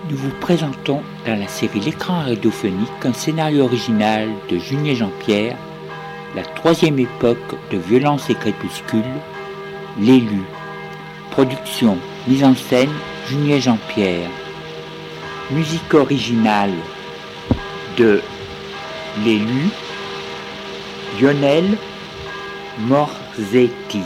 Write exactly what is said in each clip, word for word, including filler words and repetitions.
Nous vous présentons dans la série L'écran radiophonique un scénario original de Junier Jean-Pierre, la troisième époque de Violence et Crépuscule, L'élu. Production, mise en scène, Junier Jean-Pierre. Musique originale de L'élu, Lionel Morzetti.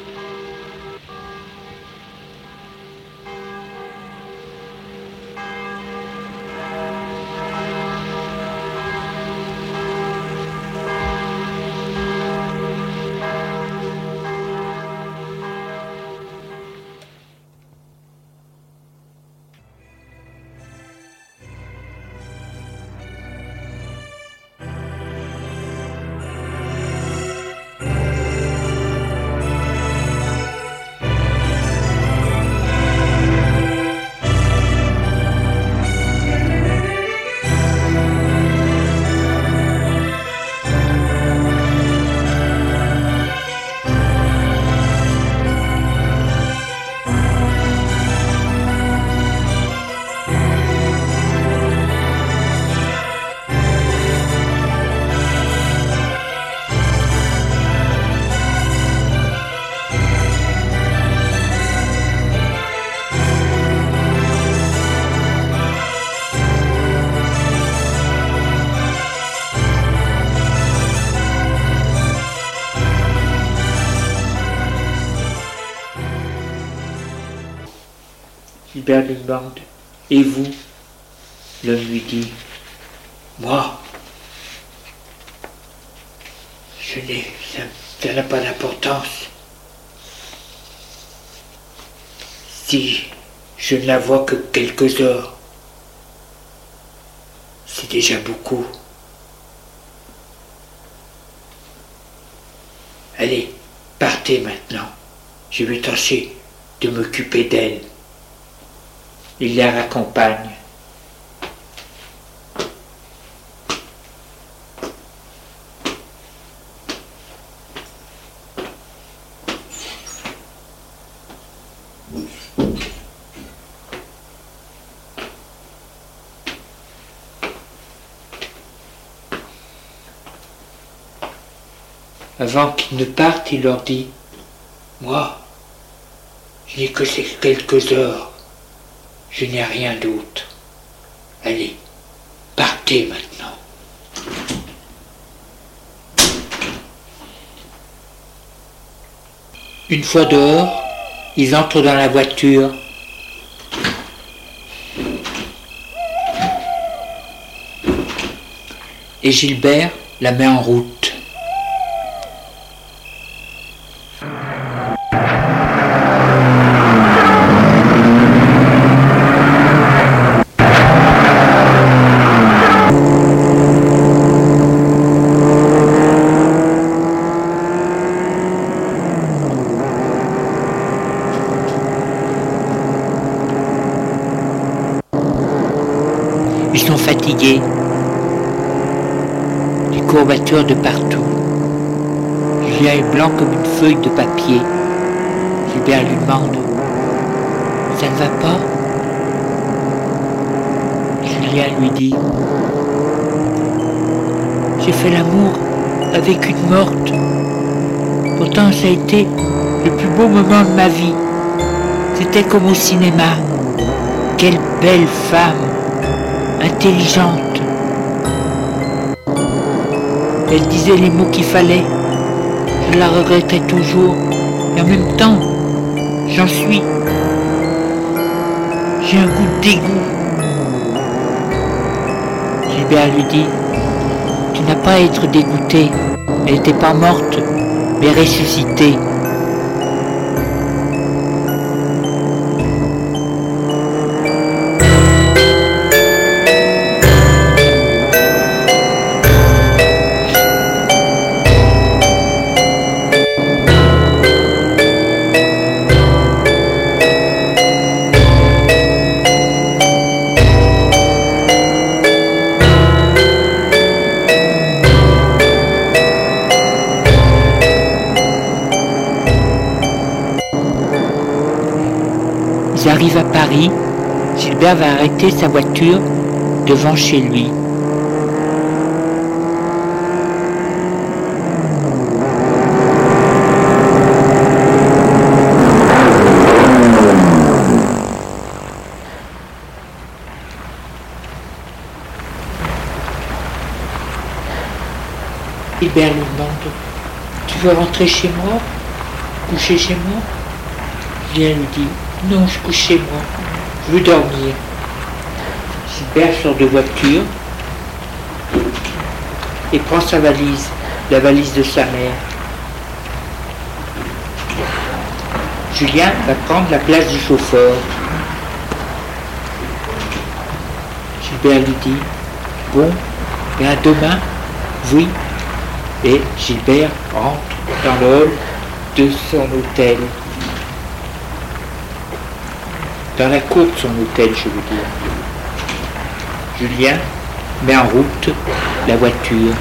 Gilbert lui demande « Et vous ?» L'homme lui dit « Moi, je n'ai, ça, ça n'a pas d'importance. Si je ne la vois que quelques heures, c'est déjà beaucoup. Allez, partez maintenant. Je vais tâcher de m'occuper d'elle. » Il la raccompagne. Avant qu'ils ne partent, il leur dit « Moi, je n'ai que ces quelques heures. Je n'ai rien d'autre. Allez, partez maintenant. » Une fois dehors, ils entrent dans la voiture. Et Gilbert la met en route. Ils sont fatigués, des courbatures de partout. Julien est blanc comme une feuille de papier. Gilbert lui demande « Ça ne va pas ?» Julien lui dit « J'ai fait l'amour avec une morte. Pourtant ça a été le plus beau moment de ma vie. C'était comme au cinéma. Quelle belle femme, intelligente. Elle disait les mots qu'il fallait. Je la regrettais toujours. Et en même temps, j'en suis. J'ai un goût de dégoût. » Gilbert lui dit « Tu n'as pas à être dégoûté. Elle n'était pas morte, mais ressuscitée. » Ils arrivent à Paris, Gilbert va arrêter sa voiture devant chez lui. Gilbert lui demande « Tu veux rentrer chez moi? Coucher chez moi ?» Julien lui dit « Non, je couche chez moi. Je veux dormir. » Gilbert sort de voiture et prend sa valise, la valise de sa mère. Julien va prendre la place du chauffeur. Gilbert lui dit « Bon, et à demain ?» « Oui. » Et Gilbert rentre dans le hall de son hôtel. Dans la cour de son hôtel, je veux dire. Julien met en route la voiture.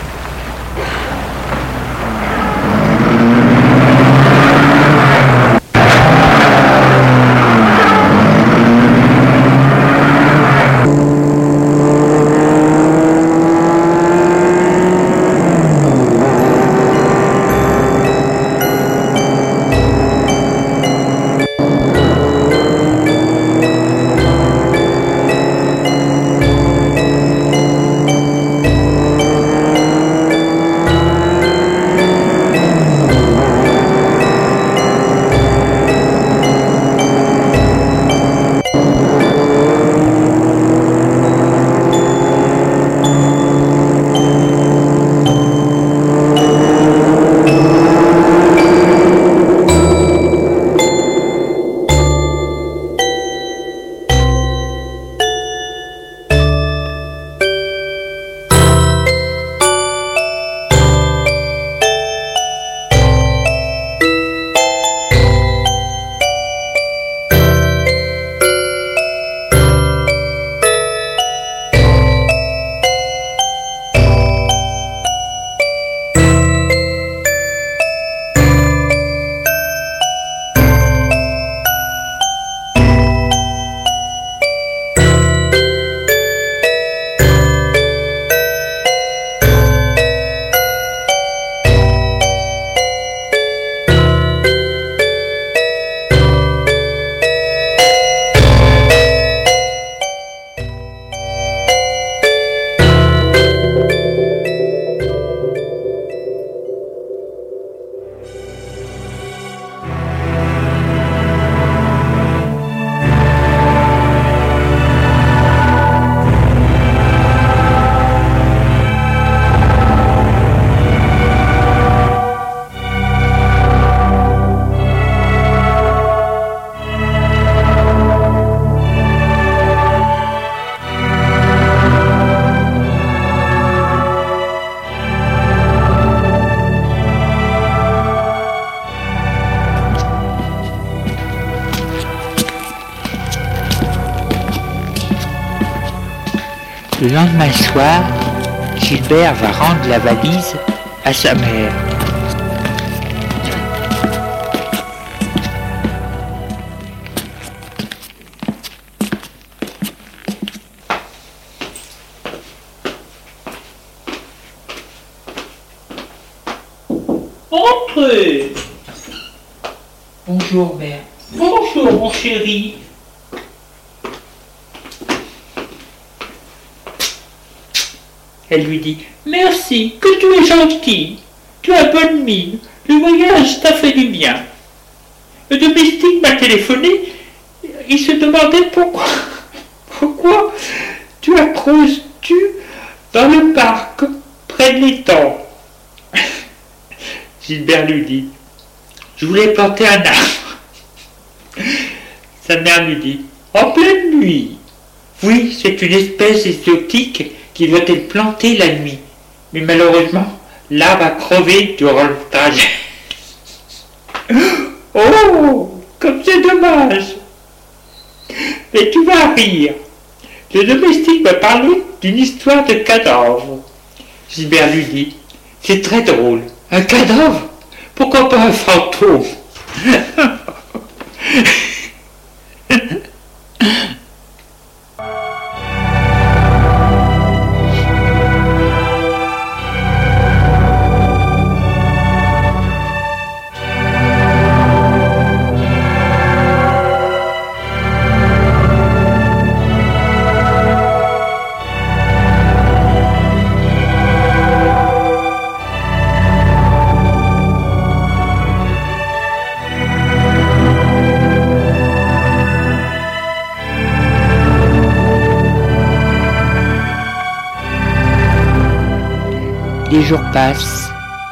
Le lendemain soir, Gilbert va rendre la valise à sa mère. Entrez. Bonjour, mère. Bonjour, mon chéri. Elle lui dit « Merci, que tu es gentil. Tu as bonne mine. Le voyage t'a fait du bien. » Le domestique m'a téléphoné. Il se demandait pourquoi, pourquoi tu accroches-tu dans le parc, près de l'étang. Gilbert lui dit « Je voulais planter un arbre. » Sa mère lui dit « En pleine nuit. » Oui, c'est une espèce exotique qui doit être planté la nuit. Mais malheureusement, l'arbre a crevé durant le trajet. Oh, comme c'est dommage. Mais tu vas rire. Le domestique m'a parlé d'une histoire de cadavre. Gilbert lui dit, c'est très drôle. Un cadavre? Pourquoi pas un fantôme? les jours passent.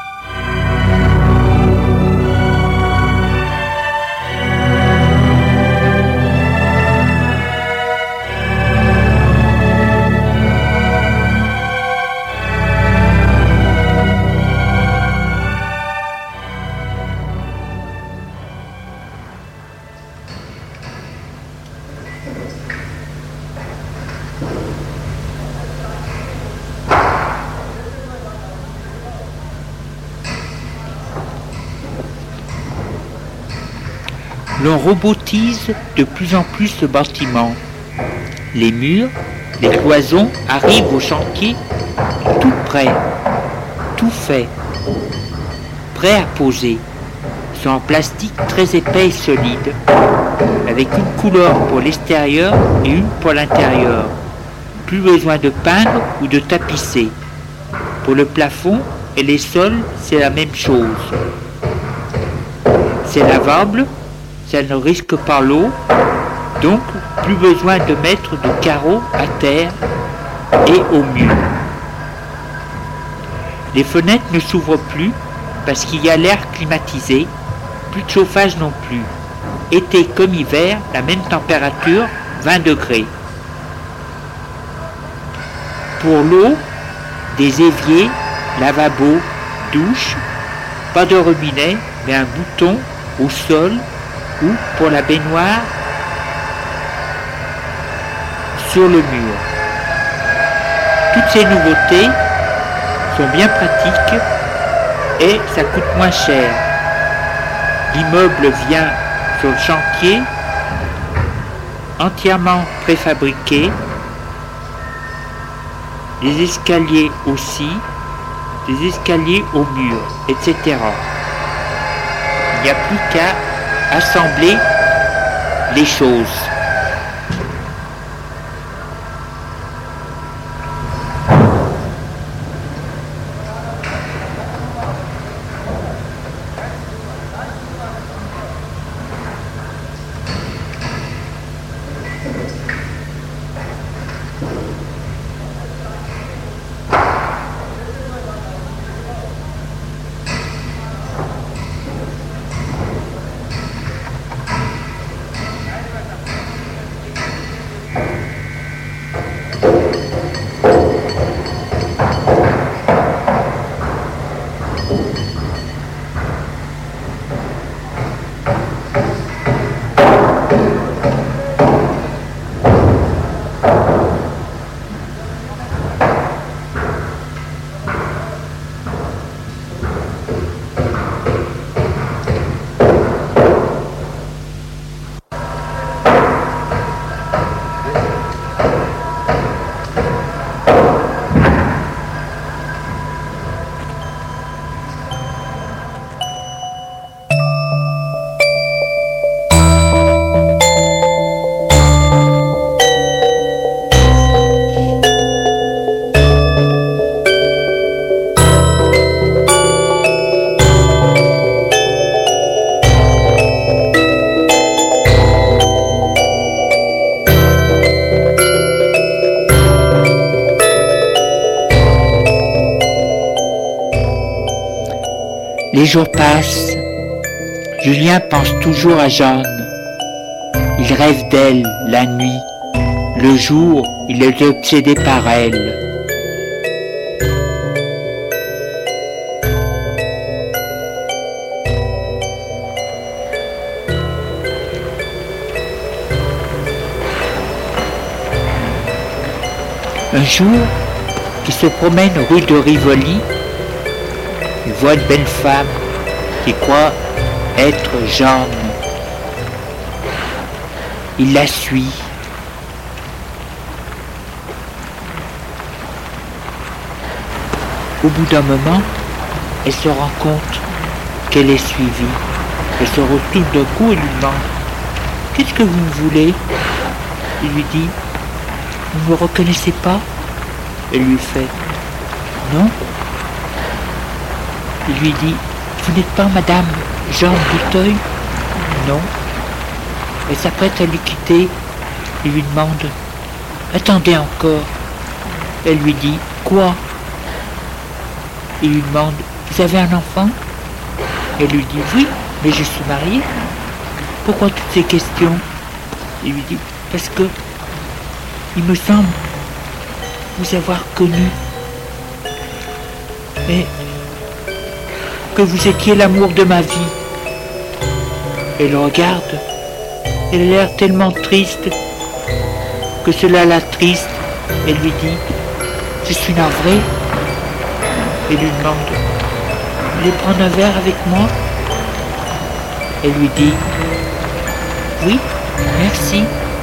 L'on robotise de plus en plus ce bâtiment. Les murs, les cloisons arrivent au chantier tout prêt, tout fait, prêt à poser. Ils sont en plastique très épais et solide, avec une couleur pour l'extérieur et une pour l'intérieur. Plus besoin de peindre ou de tapisser. Pour le plafond et les sols, c'est la même chose. C'est lavable. Ça ne risque pas l'eau, donc plus besoin de mettre de carreaux à terre et au mur. Les fenêtres ne s'ouvrent plus parce qu'il y a l'air climatisé, plus de chauffage non plus. Été comme hiver, la même température, vingt degrés. Pour l'eau, des éviers, lavabo, douche, pas de robinet, mais un bouton au sol, ou pour la baignoire sur le mur. Toutes ces nouveautés sont bien pratiques et ça coûte moins cher. L'immeuble vient sur le chantier entièrement préfabriqué, les escaliers aussi, les escaliers au mur, et cetera. Il n'y a plus qu'à assembler les choses. Les jours passent. Julien pense toujours à Jeanne. Il rêve d'elle la nuit. Le jour, il est obsédé par elle. Un jour, il se promène rue de Rivoli. Il voit une belle femme qui croit être Jeanne. Il la suit. Au bout d'un moment, elle se rend compte qu'elle est suivie. Elle se retourne d'un coup et lui demande « Qu'est-ce que vous me voulez ?» Il lui dit « Vous ne me reconnaissez pas ?» Elle lui fait « Non ?» Il lui dit « Vous n'êtes pas madame Jeanne Bouteuil ?» Non. Elle s'apprête à lui quitter. Il lui demande « Attendez encore !» Elle lui dit « Quoi ?» Il lui demande, vous avez un enfant? Elle lui dit, oui, mais je suis mariée. Pourquoi toutes ces questions? Il lui dit, parce que il me semble vous avoir connu et que vous étiez l'amour de ma vie. Elle le regarde, elle a l'air tellement triste que cela l'attriste. Elle lui dit, je suis navrée. Elle lui demande, vous voulez prendre un verre avec moi? Elle lui dit, oui, merci.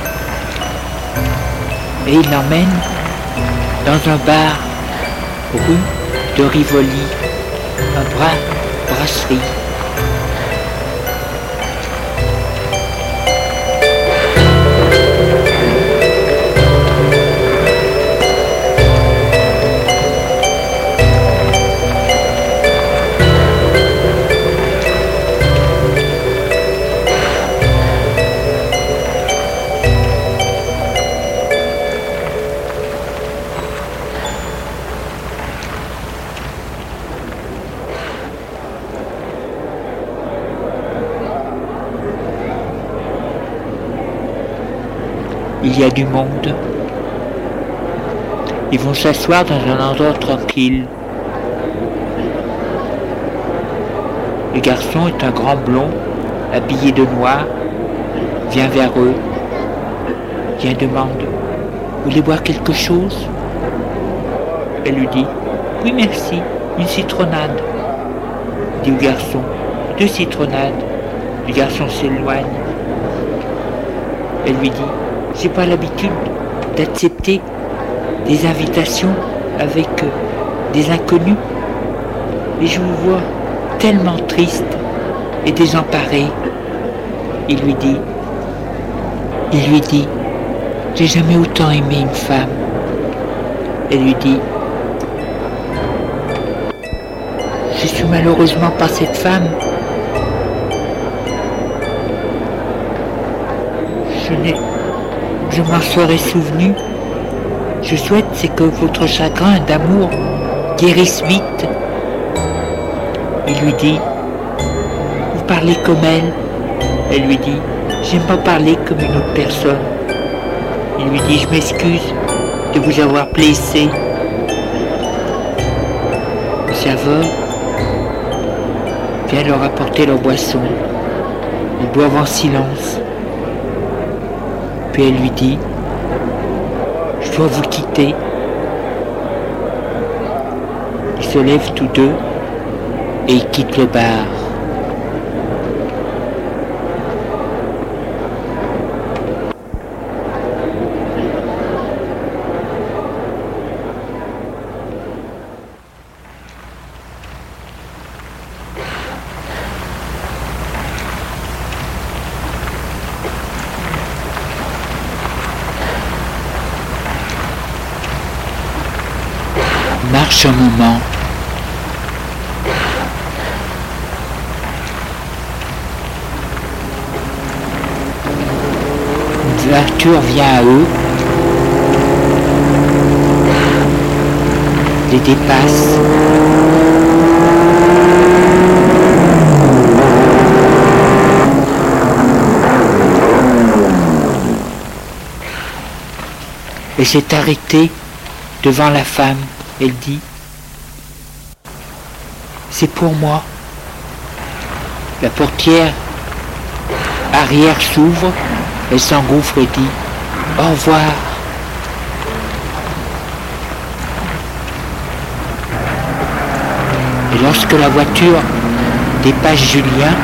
Et il l'emmène dans un bar rue de Rivoli, un bras brasserie. Il y a du monde. Ils vont s'asseoir dans un endroit tranquille. Le garçon est un grand blond, habillé de noir, vient vers eux, vient demande, vous voulez boire quelque chose? Elle lui dit, oui merci, une citronnade. Il dit au garçon, deux citronnades. Le garçon s'éloigne. Elle lui dit, j'ai pas l'habitude d'accepter des invitations avec euh, des inconnus. Et je vous vois tellement triste et désemparé. Il lui dit, il lui dit, j'ai jamais autant aimé une femme. Elle lui dit, je suis malheureusement pas cette femme. Je n'ai Je m'en serais souvenu. Je souhaite c'est que votre chagrin d'amour guérisse vite. Il lui dit, vous parlez comme elle. Elle lui dit, j'aime pas parler comme une autre personne. Il lui dit, je m'excuse de vous avoir blessé. Le serveur vient leur apporter leur boisson. Ils boivent en silence. Puis elle lui dit, je dois vous quitter. Ils se lèvent tous deux et ils quittent le bar. Marche un moment. Une voiture vient à eux, les dépasse. Et s'est arrêtée devant la femme. Elle dit, c'est pour moi. La portière arrière s'ouvre, elle s'engouffre et dit, au revoir. Et lorsque la voiture dépasse Julien,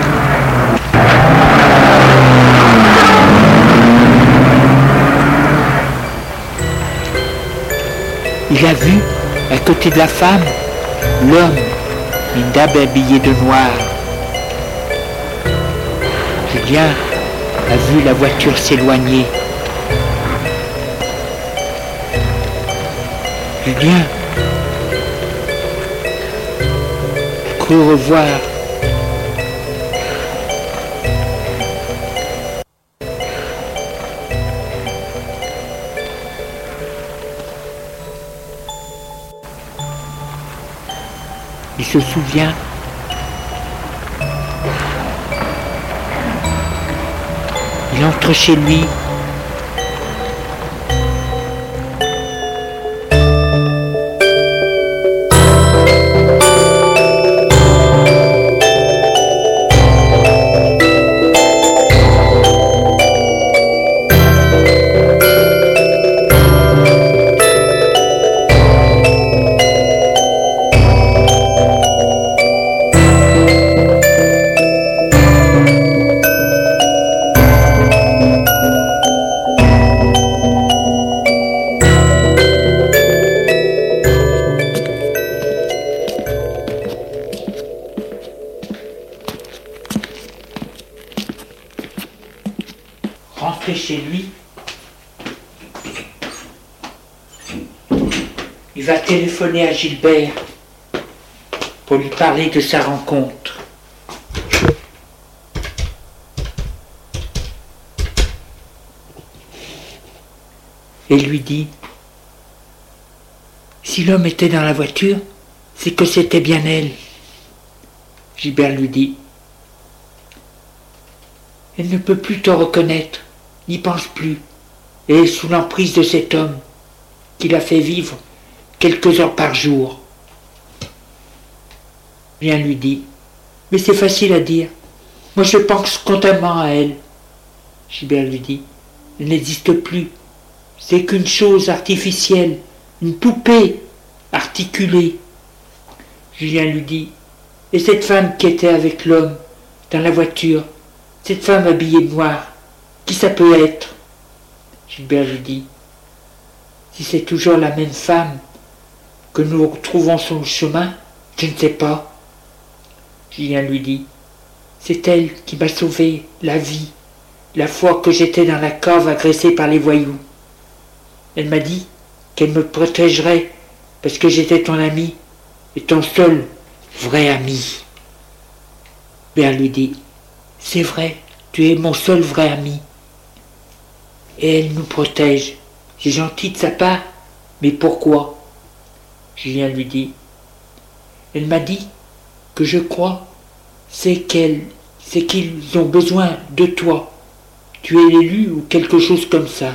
il a vu à côté de la femme, l'homme, une dame habillée de noir. Julien a vu la voiture s'éloigner. Julien a cru revoir se souvient. Il entre chez lui. Rentré chez lui, il va téléphoner à Gilbert pour lui parler de sa rencontre. Et lui dit, si l'homme était dans la voiture, c'est que c'était bien elle. Gilbert lui dit, elle ne peut plus te reconnaître, n'y pense plus, et est sous l'emprise de cet homme qui la fait vivre quelques heures par jour. Rien lui dit, mais c'est facile à dire, moi je pense constamment à elle. Gilbert lui dit, elle n'existe plus, c'est qu'une chose artificielle, une poupée articulée. Julien lui dit, et cette femme qui était avec l'homme dans la voiture, cette femme habillée de noir, qui ça peut être? Gilbert lui dit, si c'est toujours la même femme que nous retrouvons sur le chemin, je ne sais pas. Julien lui dit, c'est elle qui m'a sauvé la vie, la fois que j'étais dans la cave agressée par les voyous. Elle m'a dit qu'elle me protégerait parce que j'étais ton ami et ton seul vrai ami. Gilbert lui dit, c'est vrai, tu es mon seul vrai ami. Et elle nous protège. C'est gentil de sa part, mais pourquoi? Julien lui dit, elle m'a dit que je crois, c'est qu'elle, c'est qu'ils ont besoin de toi. Tu es l'élu ou quelque chose comme ça.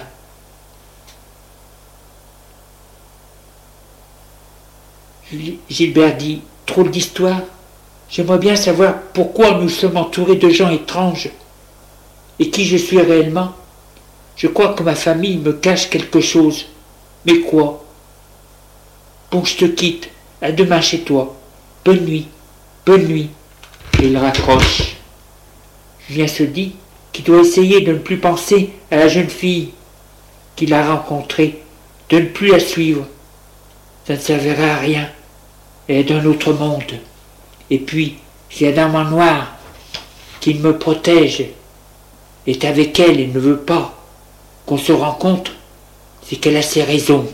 Gilbert dit, trop d'histoire. J'aimerais bien savoir pourquoi nous sommes entourés de gens étranges et qui je suis réellement. Je crois que ma famille me cache quelque chose. Mais quoi? Bon, je te quitte. À demain chez toi. Bonne nuit. Bonne nuit. Et il raccroche. Julien se dit qu'il doit essayer de ne plus penser à la jeune fille qu'il a rencontrée, de ne plus la suivre. Ça ne servira à rien. Elle est d'un autre monde. Et puis, si la dame en noir qui me protège est avec elle et ne veut pas qu'on se rencontre, c'est qu'elle a ses raisons.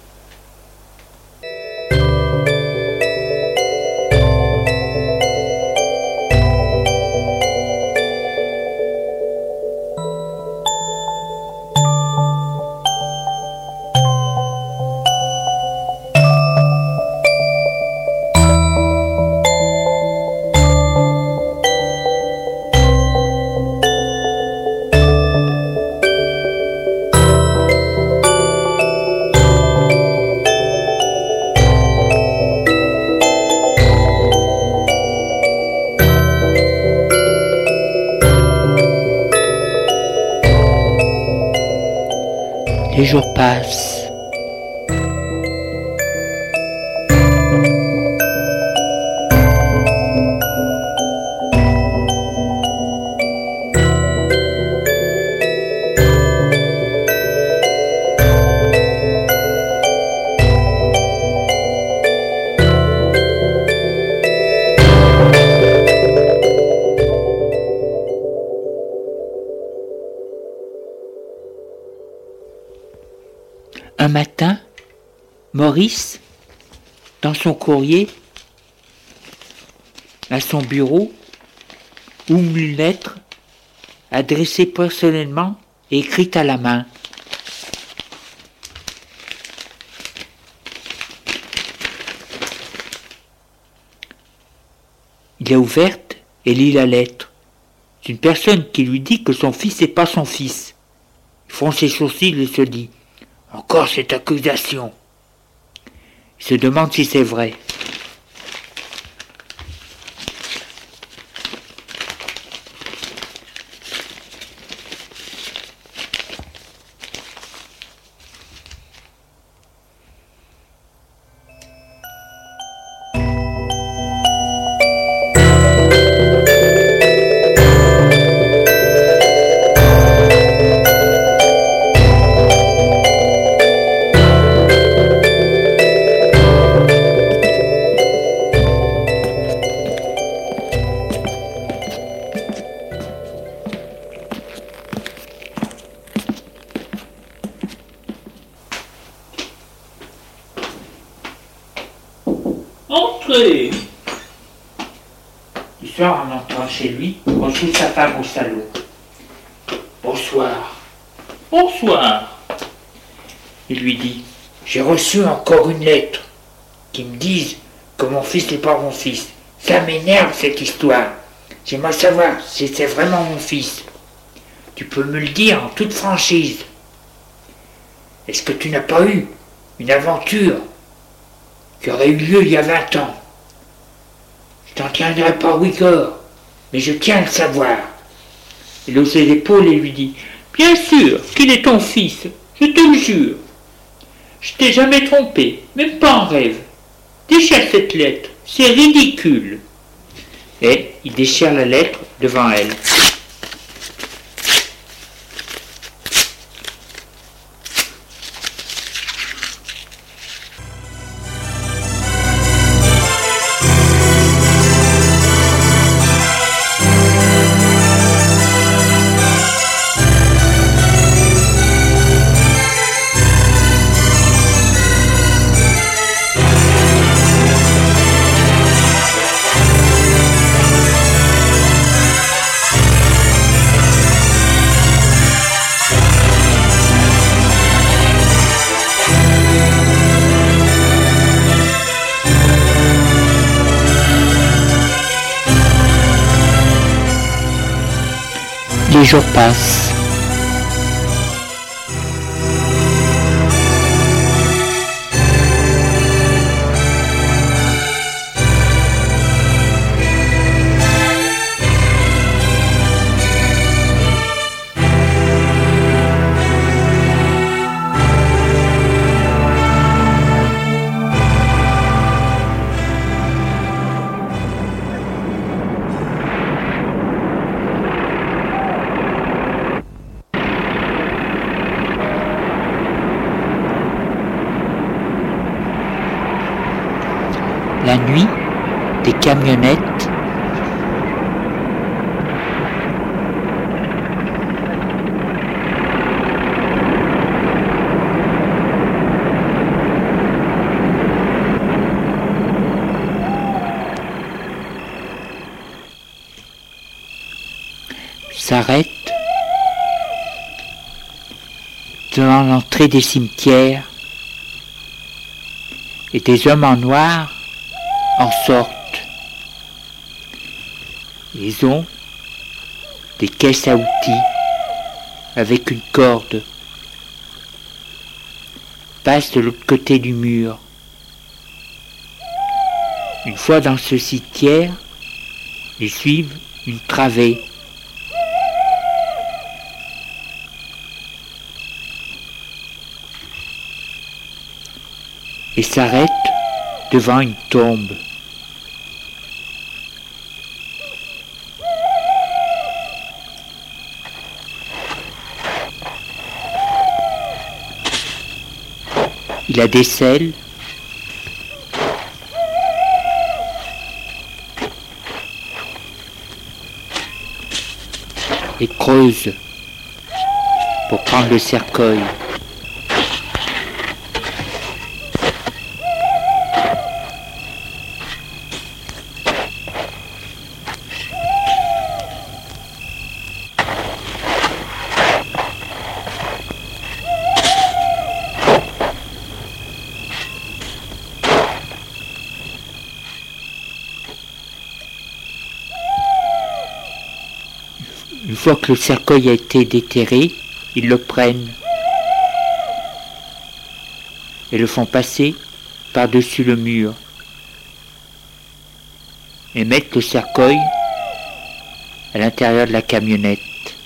Les jours passent. Un matin, Maurice, dans son courrier, à son bureau, ouvre une lettre adressée personnellement et écrite à la main. Il l'a ouverte et lit la lettre. C'est une personne qui lui dit que son fils n'est pas son fils. Il fronce ses sourcils et se dit « Encore cette accusation !» Il se demande si c'est vrai. Entrez. Le soir, en entrant chez lui, il retrouve sa femme au salon. Bonsoir. Bonsoir. Il lui dit, j'ai reçu encore une lettre qui me disent que mon fils n'est pas mon fils. Ça m'énerve cette histoire. J'aimerais savoir si c'est vraiment mon fils. Tu peux me le dire en toute franchise. Est-ce que tu n'as pas eu une aventure qui aurait eu lieu il y a vingt ans? Je t'en tiendrai pas rigueur, mais je tiens à le savoir. Il hausse les épaules et lui dit, bien sûr qu'il est ton fils, je te le jure. Je t'ai jamais trompé, même pas en rêve. Déchire cette lettre, c'est ridicule. Et il déchire la lettre devant elle. Les jours passent. La nuit, des camionnettes s'arrêtent devant l'entrée des cimetières et des hommes en noir en sortent. Ils ont des caisses à outils avec une corde. Passent de l'autre côté du mur. Une fois dans ce cimetière, ils suivent une travée. Et s'arrêtent devant une tombe. Il la décèle et creuse pour prendre le cercueil. fois que le cercueil a été déterré, ils le prennent et le font passer par-dessus le mur et mettent le cercueil à l'intérieur de la camionnette.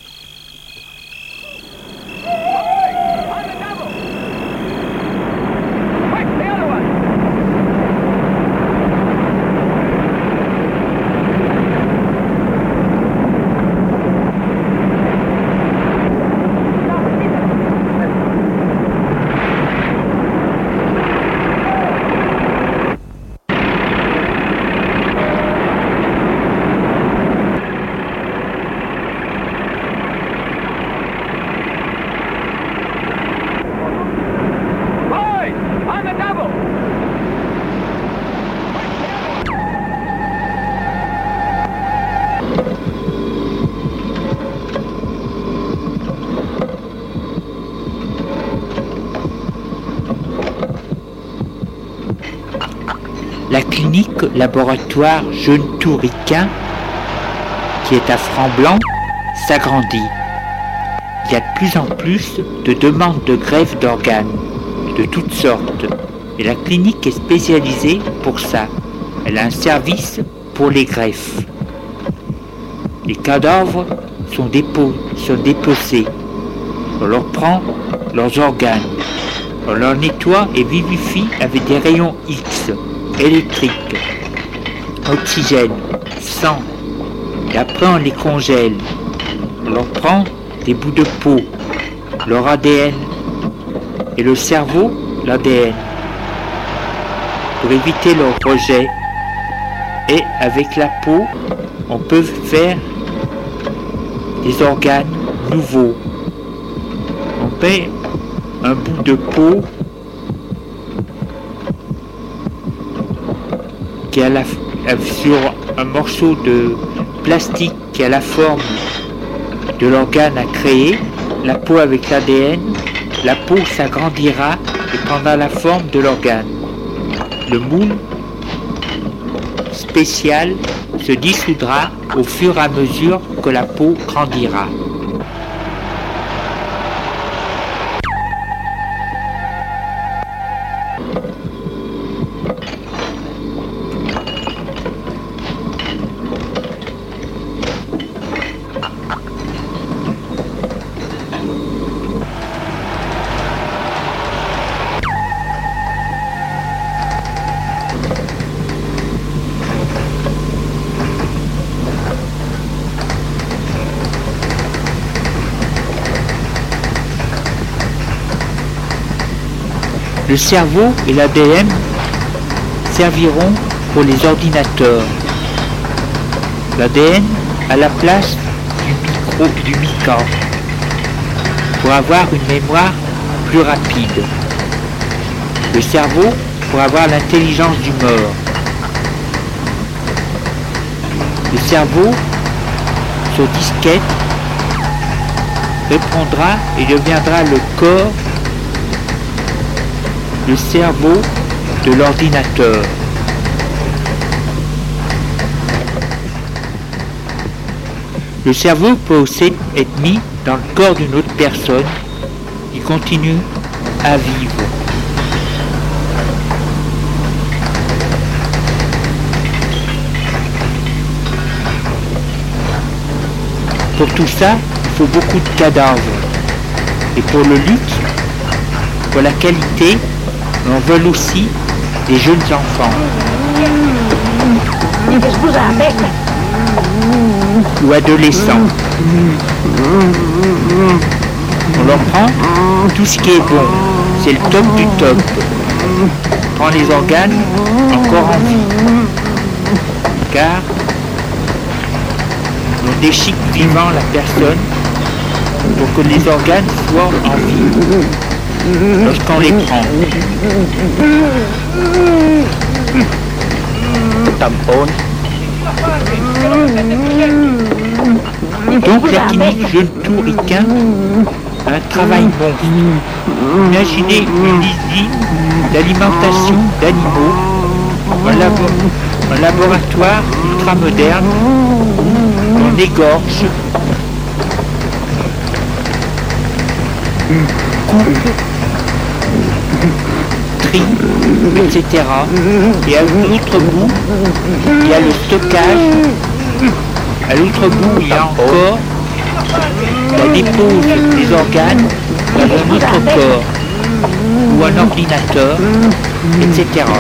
La clinique laboratoire Jeune Touricain, qui est à Franc-Blanc, s'agrandit. Il y a de plus en plus de demandes de greffe d'organes, de toutes sortes. Et la clinique est spécialisée pour ça. Elle a un service pour les greffes. Les cadavres sont, dépo- sont dépecés. On leur prend leurs organes. On leur nettoie et vivifie avec des rayons X, électriques, oxygène, sang. Et après on les congèle. On leur prend des bouts de peau, leur A D N et le cerveau, l'A D N, pour éviter leur rejet. Et avec la peau, on peut faire des organes nouveaux. On met un bout de peau qui a la, sur un morceau de plastique qui a la forme de l'organe à créer, la peau avec l'A D N, la peau s'agrandira et prendra la forme de l'organe. Le moule spécial se dissoudra au fur et à mesure que la peau grandira. Le cerveau et l'A D N serviront pour les ordinateurs. L'A D N à la place du micro du mica pour avoir une mémoire plus rapide. Le cerveau pour avoir l'intelligence du mort. Le cerveau sur disquette répondra et deviendra le corps, le cerveau de l'ordinateur. Le cerveau peut aussi être mis dans le corps d'une autre personne qui continue à vivre. Pour tout ça, il faut beaucoup de cadavres. Et pour le luxe, pour la qualité, on veut aussi des jeunes enfants. Ou adolescents. On leur prend tout ce qui est bon. C'est le top du top. On prend les organes encore en vie. Car on déchique vivant la personne pour que les organes soient en vie lorsqu'on les prend. Tampon. Donc la clinique Jeune Touricain a un travail monstre. Imaginez une usine d'alimentation d'animaux, un, labo- un laboratoire ultra moderne, on égorge coupe, trie, et cetera. Et à l'autre bout, il y a le stockage. À l'autre bout, il y a encore la dépose des organes dans un autre corps ou un ordinateur, et cetera.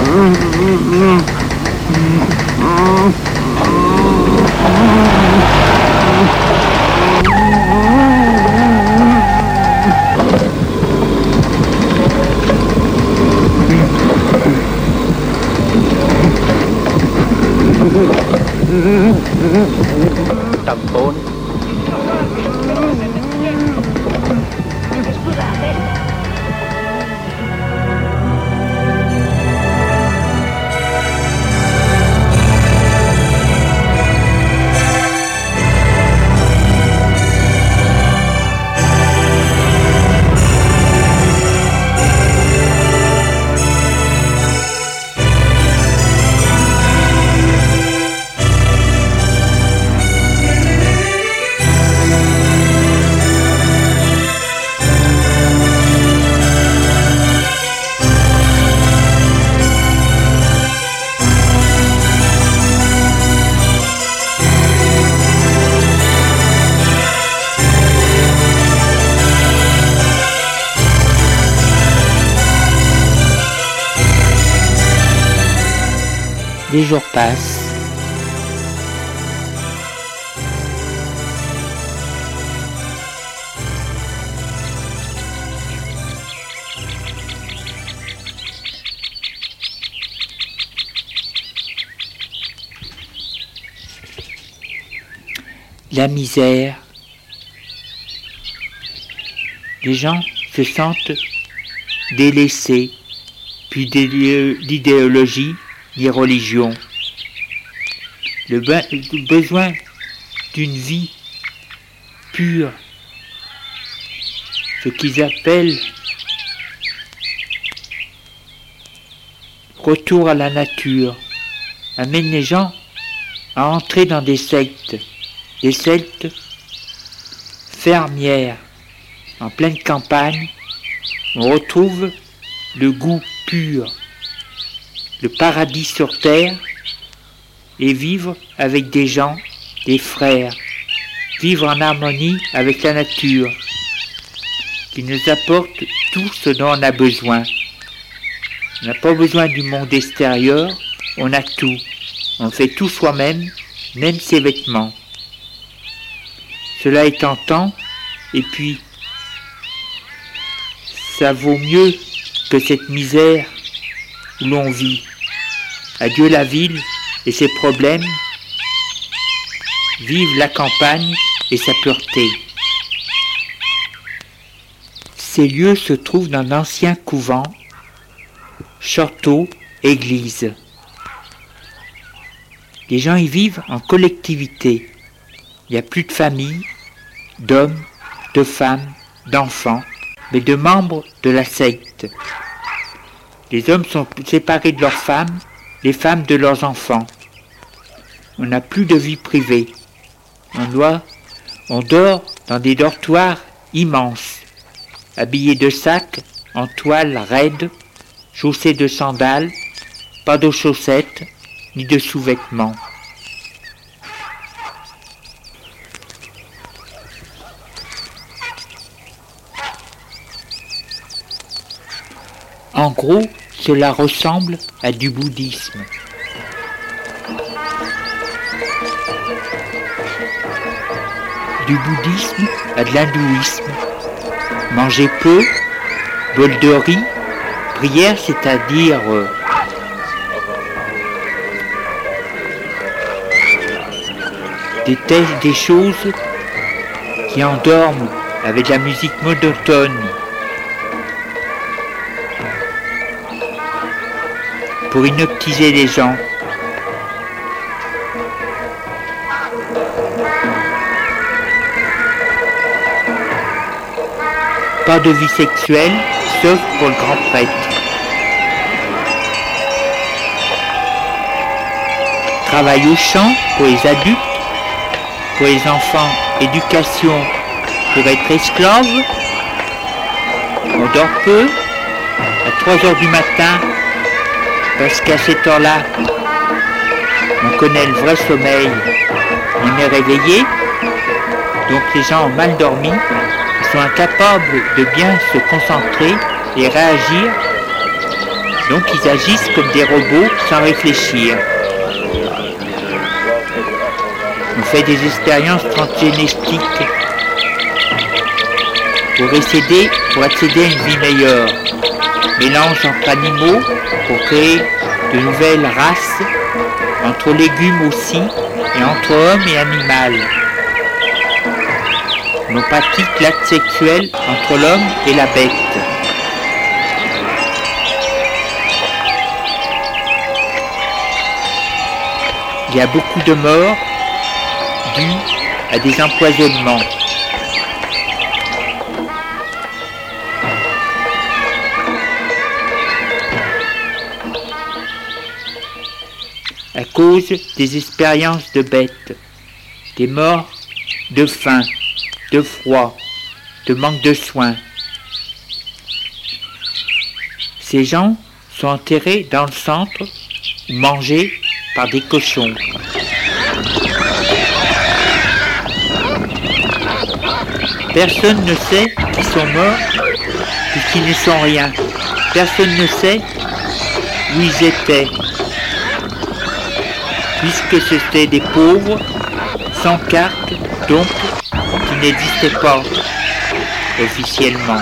Tampon. Les jours passent. La misère. Les gens se sentent délaissés, puis d'idéologie ni religion. Le, be- le besoin d'une vie pure, ce qu'ils appellent retour à la nature, amène les gens à entrer dans des sectes, des sectes fermières. En pleine campagne, on retrouve le goût pur, le paradis sur terre, et vivre avec des gens, des frères, vivre en harmonie avec la nature, qui nous apporte tout ce dont on a besoin. On n'a pas besoin du monde extérieur, on a tout. On fait tout soi-même, même ses vêtements. Cela est tentant, et puis, ça vaut mieux que cette misère où l'on vit. Adieu la ville et ses problèmes. Vive la campagne et sa pureté. Ces lieux se trouvent dans d'anciens couvents, châteaux, églises. Les gens y vivent en collectivité. Il n'y a plus de famille, d'hommes, de femmes, d'enfants, mais de membres de la secte. Les hommes sont séparés de leurs femmes, les femmes de leurs enfants. On n'a plus de vie privée. On doit, on dort dans des dortoirs immenses, habillés de sacs en toile raide, chaussés de sandales, pas de chaussettes, ni de sous-vêtements. En gros, cela ressemble à du bouddhisme. Du bouddhisme à de l'hindouisme. Manger peu, bol de riz, prière, c'est-à-dire euh, des tests, des choses qui endorment avec la musique monotone. Pour hypnotiser les gens. Pas de vie sexuelle, sauf pour le grand prêtre. Travail au champ pour les adultes, pour les enfants, éducation pour être esclaves, On dort peu, à trois heures du matin, parce qu'à cette heure-là, on connaît le vrai sommeil. On est réveillé, donc les gens ont mal dormi, ils sont incapables de bien se concentrer et réagir, donc ils agissent comme des robots sans réfléchir. On fait des expériences transgénétiques pour accéder, pour accéder à une vie meilleure. Mélange entre animaux pour créer de nouvelles races, entre légumes aussi, et entre hommes et animal. On pratique l'acte sexuel entre l'homme et la bête. Il y a beaucoup de morts dues à des empoisonnements. À cause des expériences de bêtes, des morts de faim, de froid, de manque de soins. Ces gens sont enterrés dans le centre ou mangés par des cochons. Personne ne sait qu'ils sont morts puisqu'ils ne sont rien. Personne ne sait où ils étaient, puisque c'étaient des pauvres, sans carte, donc qui n'existaient pas officiellement.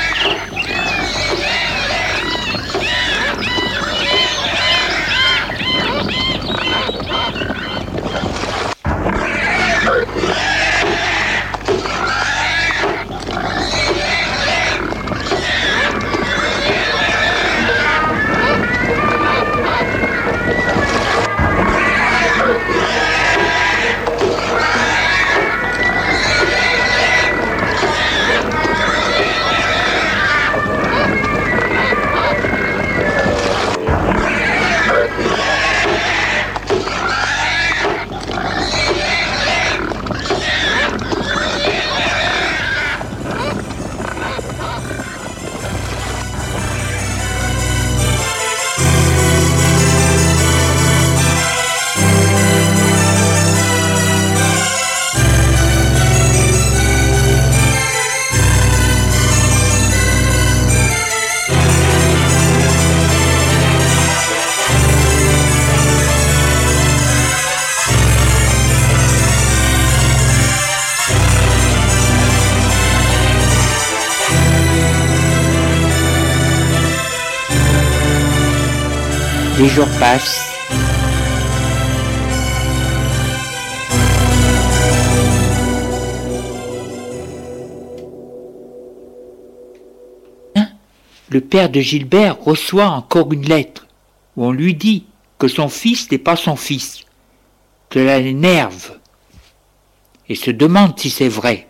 Les jours passent. Le père de Gilbert reçoit encore une lettre où on lui dit que son fils n'est pas son fils. Cela l'énerve et se demande si c'est vrai.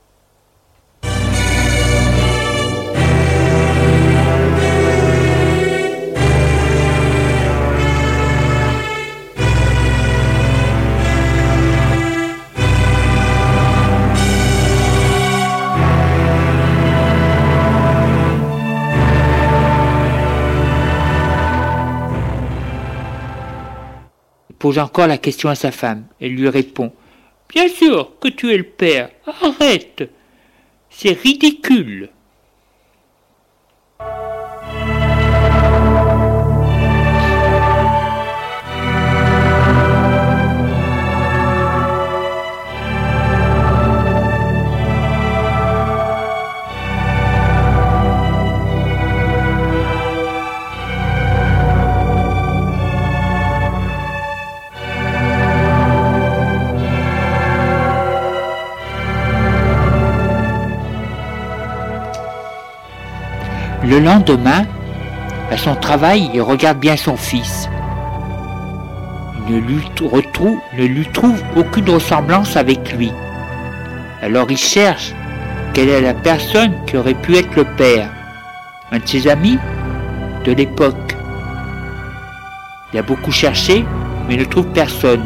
Pose encore la question à sa femme. Elle lui répond « Bien sûr que tu es le père. Arrête. C'est ridicule. » Le lendemain, à son travail, il regarde bien son fils. Il ne lui retrouve, ne lui trouve aucune ressemblance avec lui. Alors il cherche quelle est la personne qui aurait pu être le père. Un de ses amis de l'époque. Il a beaucoup cherché, mais ne trouve personne.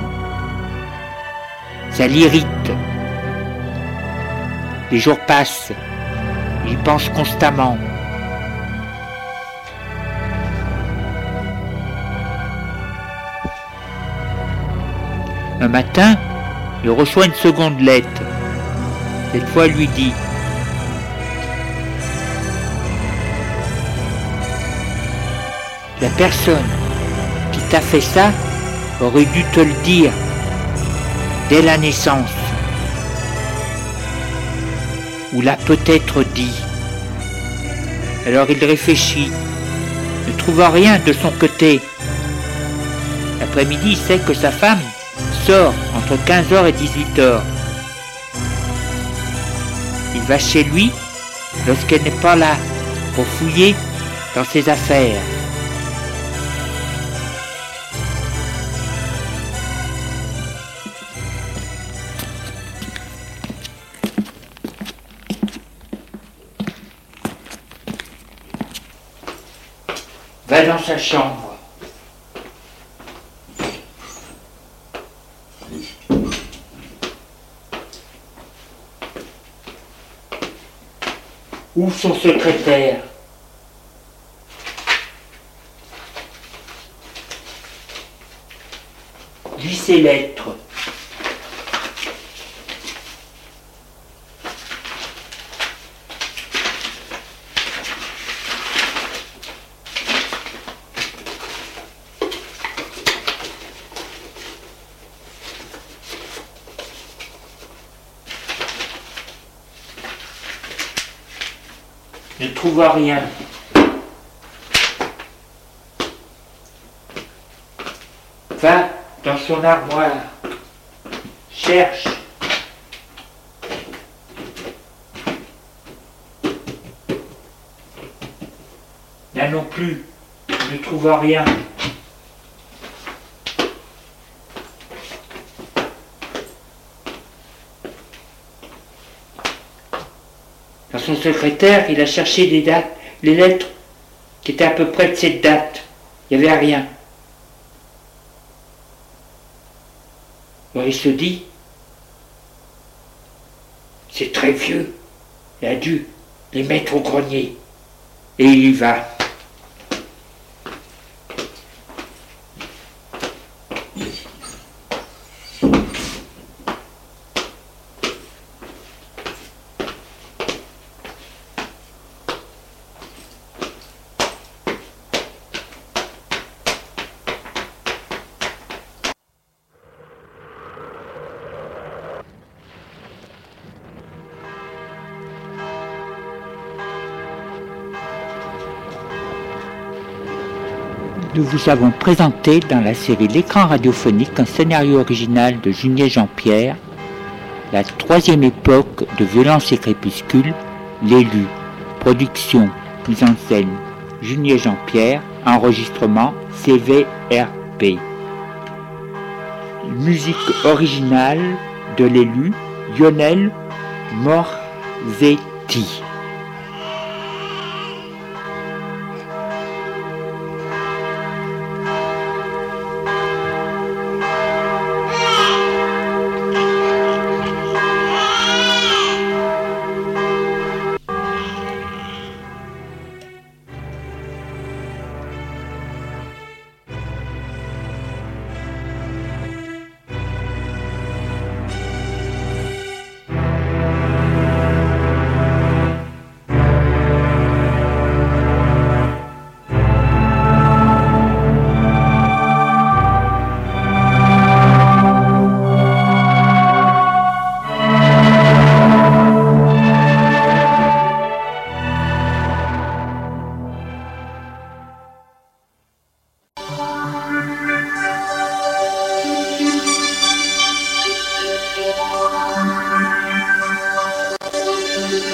Ça l'irrite. Les jours passent. Il y pense constamment. Un matin, il reçoit une seconde lettre. Cette fois, elle lui dit: la personne qui t'a fait ça aurait dû te le dire dès la naissance. Ou l'a peut-être dit. Alors il réfléchit, ne trouva rien de son côté. L'après-midi, il sait que sa femme sort entre quinze heures et dix-huit heures. Il va chez lui lorsqu'elle n'est pas là pour fouiller dans ses affaires. Va dans sa chambre. Ouvre son secrétaire. Lis ses lettres. Ne trouva rien. Va dans son armoire. Cherche. Là non plus, ne trouva rien. Dans son secrétaire, il a cherché des dates, les lettres qui étaient à peu près de cette date. Il n'y avait rien. Alors il se dit, c'est très vieux, il a dû les mettre au grenier. Et il y va. Nous vous avons présenté dans la série L'écran radiophonique un scénario original de Junier Jean-Pierre, la troisième époque de Violence et Crépuscule, l'élu. Production, mise en scène, Junier Jean-Pierre, enregistrement C V R P. Musique originale de l'élu, Lionel Morzetti.